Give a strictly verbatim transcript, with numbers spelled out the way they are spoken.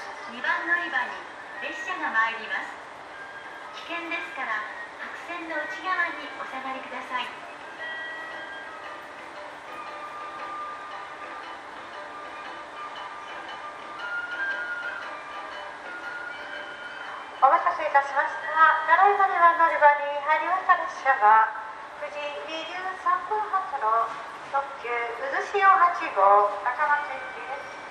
にばん乗り場に列車が参ります。危険ですから白線の内側にお下がりください。 お待たせいたしました。ただいまにばん乗り場に入りました列車はくじにじゅうさんぷん発の特急うずしおはちごう高松行きです。